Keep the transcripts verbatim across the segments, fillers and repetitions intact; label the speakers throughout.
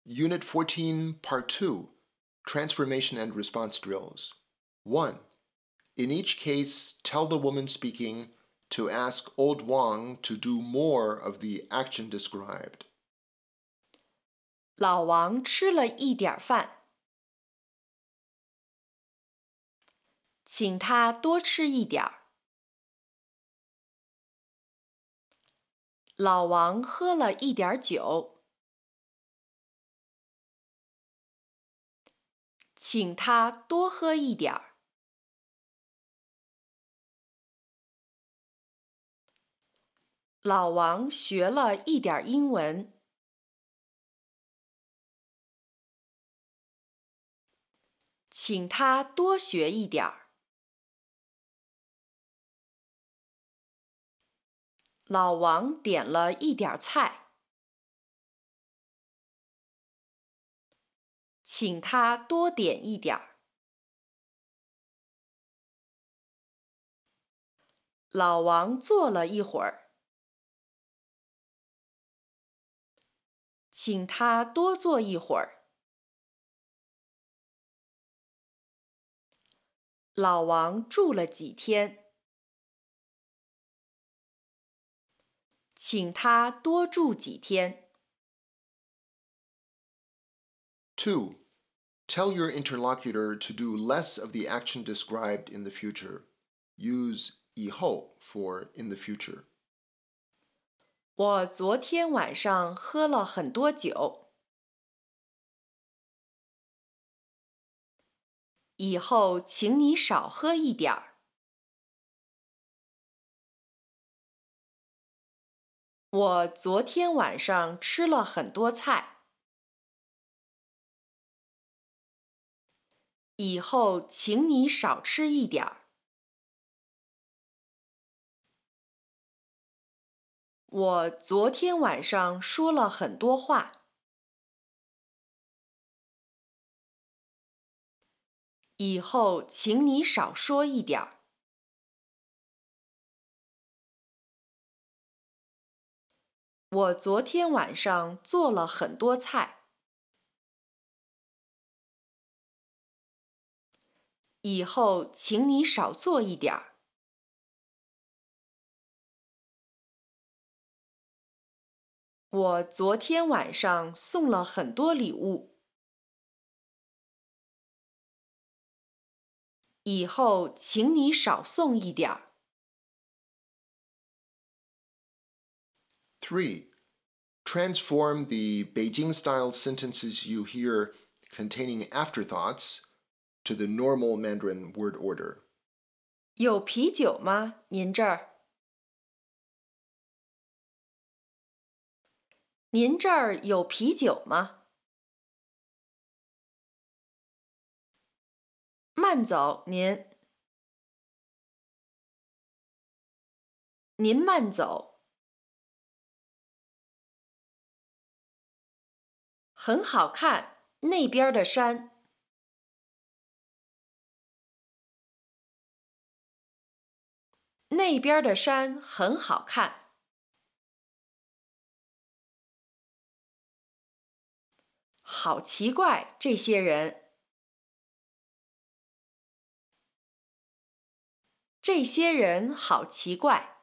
Speaker 1: Unit fourteen, Part two, Transformation and Response Drills. one. In each case, tell the woman speaking to ask Old Wang to do more of the action described.
Speaker 2: 老王吃了一点饭，请他多吃一点儿。老王喝了一点酒，请他多喝一点儿。老王学了一点英文，请他多学一点儿。老王点了一点菜，请他多点一点儿。老王坐了一会儿，请他多坐一会儿。老王住了几天，请他多住几天。
Speaker 1: two. Tell your interlocutor to do less of the action described in the future. Use 以后 for in the future.
Speaker 2: 我昨天晚上喝了很多酒，以后请你少喝一点儿。我昨天晚上吃了很多菜，以后请你少吃一点儿。我昨天晚上说了很多话，以后请你少说一点儿。我昨天晚上做了很多菜，以后请你少做一点儿。我昨天晚上送了很多礼物，以后请你少送一点儿。
Speaker 1: three. Transform the Beijing-style sentences you hear containing afterthoughts to the normal Mandarin word order.
Speaker 2: 有啤酒吗？您这儿？您这儿有啤酒吗？慢走，您。您慢走。很好看，那边的山。那边的山很好看。好奇怪，这些人。这些人好奇怪。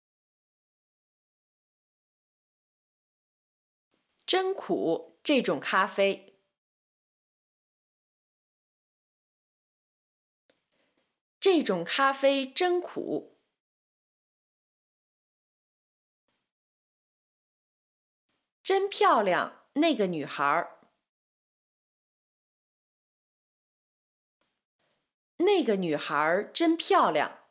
Speaker 2: 真苦，这种咖啡。这种咖啡真苦。真漂亮，那个女孩。那个女孩真漂亮。